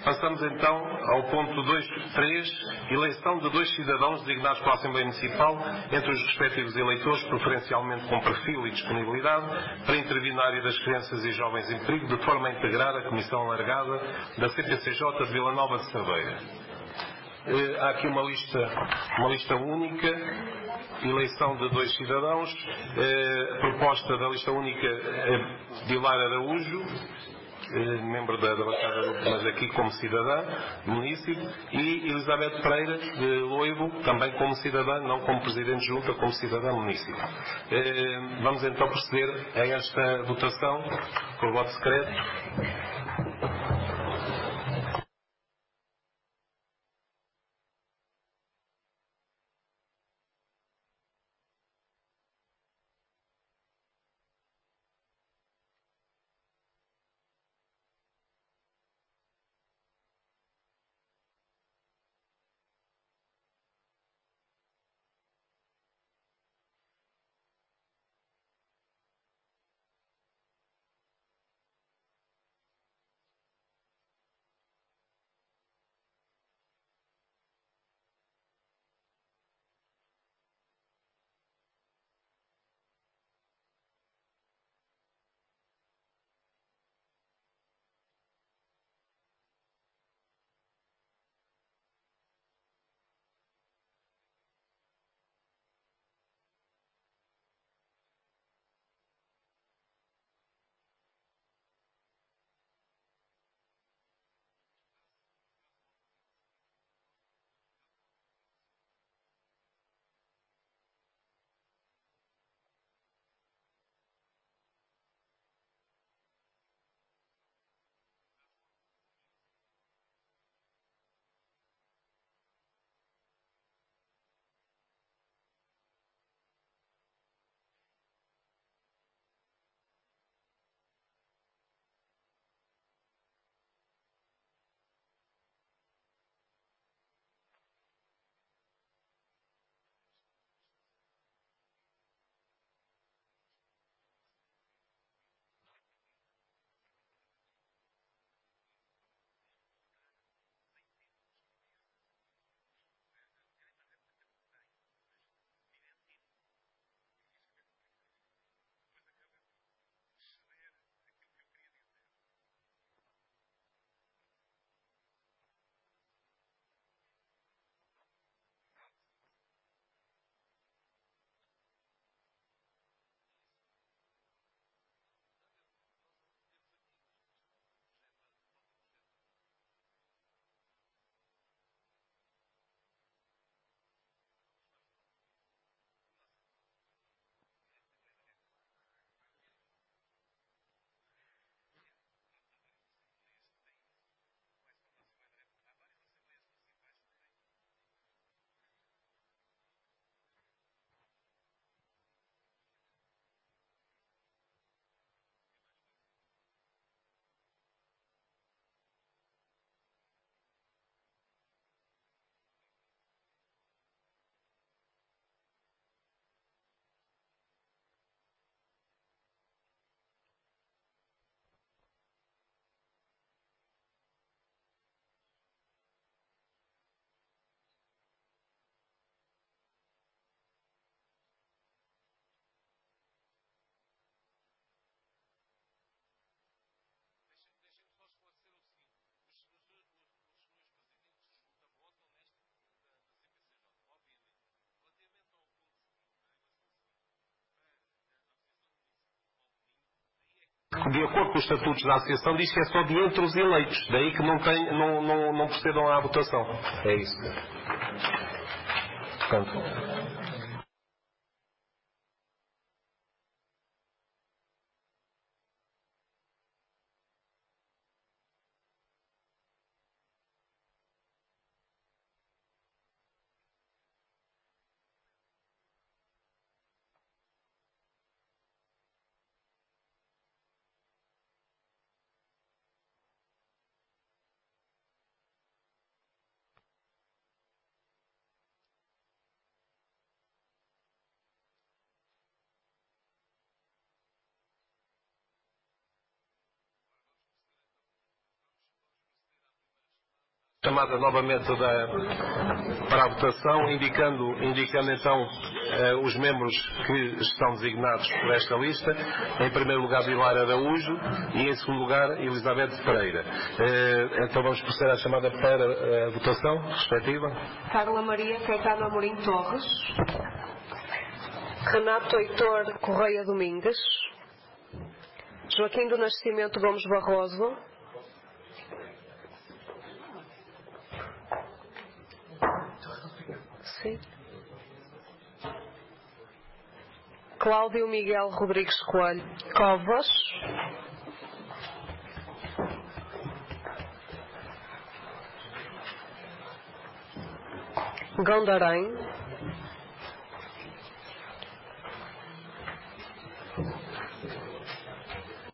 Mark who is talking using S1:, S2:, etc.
S1: Passamos então ao ponto 2.3, eleição de 2 cidadãos designados pela Assembleia Municipal entre os respectivos eleitores, preferencialmente com perfil e disponibilidade, para intervir na área das crianças e jovens em perigo, de forma a integrar a Comissão Alargada da CPCJ de Vila Nova de Cerveira. Há aqui uma lista única, eleição de 2 cidadãos, proposta da lista única Pilar Araújo, membro da bancada, mas aqui como cidadã, munícipe, e Elizabeth Pereira de Loivo, também como cidadã, não como presidente de junta, como cidadã munícipe. Vamos então proceder a esta votação por voto secreto. De acordo com os estatutos da Associação, diz que é só de entre os eleitos. Daí que não procedam à votação. É isso. Portanto, Chamada novamente para a votação, indicando então os membros que estão designados por esta lista. Em primeiro lugar, Vilar Araújo e em segundo lugar, Elizabeth Pereira. Então vamos proceder à chamada para a votação respectiva.
S2: Carla Maria Caetano Amorim Torres, Renato Heitor Correia Domingues, Joaquim do Nascimento Gomes Barroso, sim, Cláudio Miguel Rodrigues Coelho Covas, Gondarém,